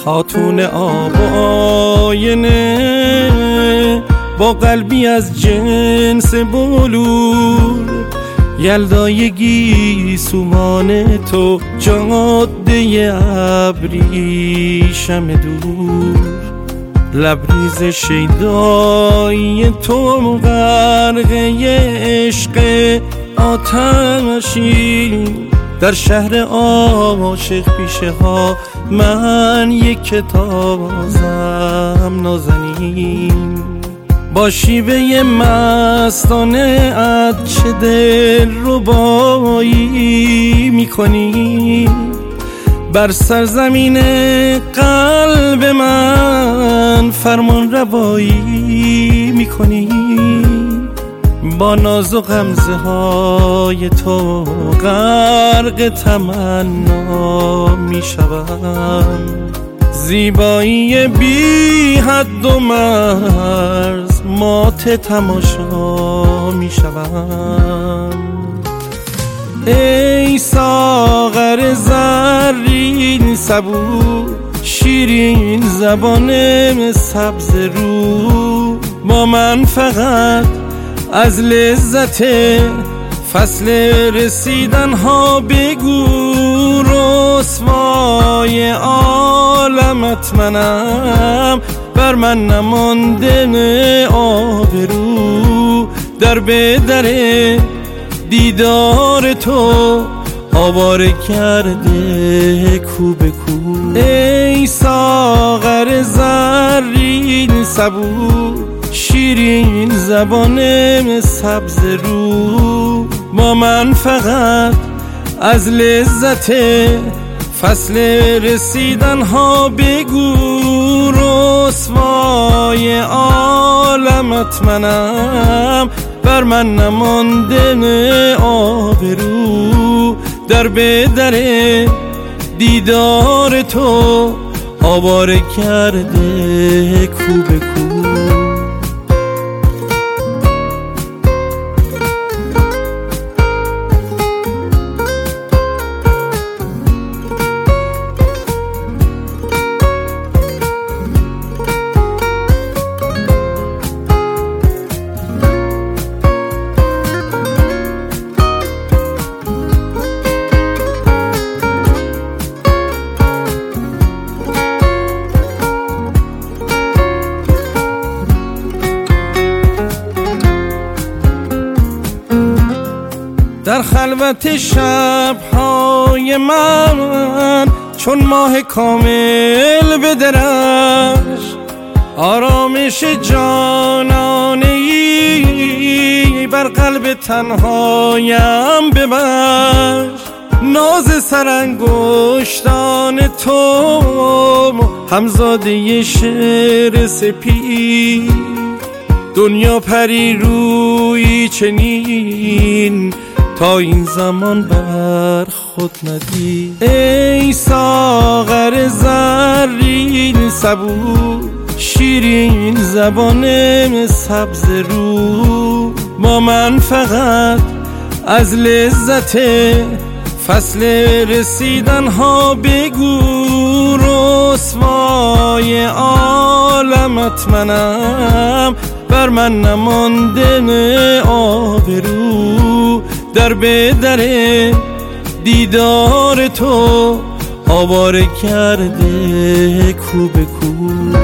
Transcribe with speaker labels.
Speaker 1: خاتون آب و آینه با قلبی از جنس بلور، یلدای گیسومان تو جاده ابریشم دور، لبریز شیدایی تو غرقه عشق آتشی، در شهر عاشق پیشه ها من یک کتازم نازنین، با شیوه مستانه ات چه دل ربایی میکنی، بر سرزمین قلب من فرمان روایی میکنی، با ناز و غمزه های تو غرق تمنا میشوم، زیبایی بی حد و مرز مات تماشا میشوم. ای ساغر زرین صبور، شیرین زبان سبز رو، با من فقط از لذت فصل رسیدن ها بگو، رسوای عالمت منم، بر من نمانده آبرو، در به در دیدار تو آواره کرده کو به کو. ای ساغر زرین صبور، شیرین زبان سبز رو، با من فقط از لذت فصل رسیدن ها بگو، رسوای عالمت منم، بر من نمانده آبرو، در به در دیدار تو آواره کرده کو به کو. در خلوت شب‌های من چون ماه کامل بدرش، آرامش جانانه‌ای بر قلب تنهایم ببخش، ناز سرانگشتان تو همزاده شعر سپید، دنیا پری روی چنین تا این زمان بر خود ندید. ای ساغر زرین صبور، شیرین زبان سبز رو، با من فقط از لذت فصل رسیدن ها بگو، رسوای عالمت منم، بر من نمانده آبرو، در به در دیدار تو آواره کرده کو به کو.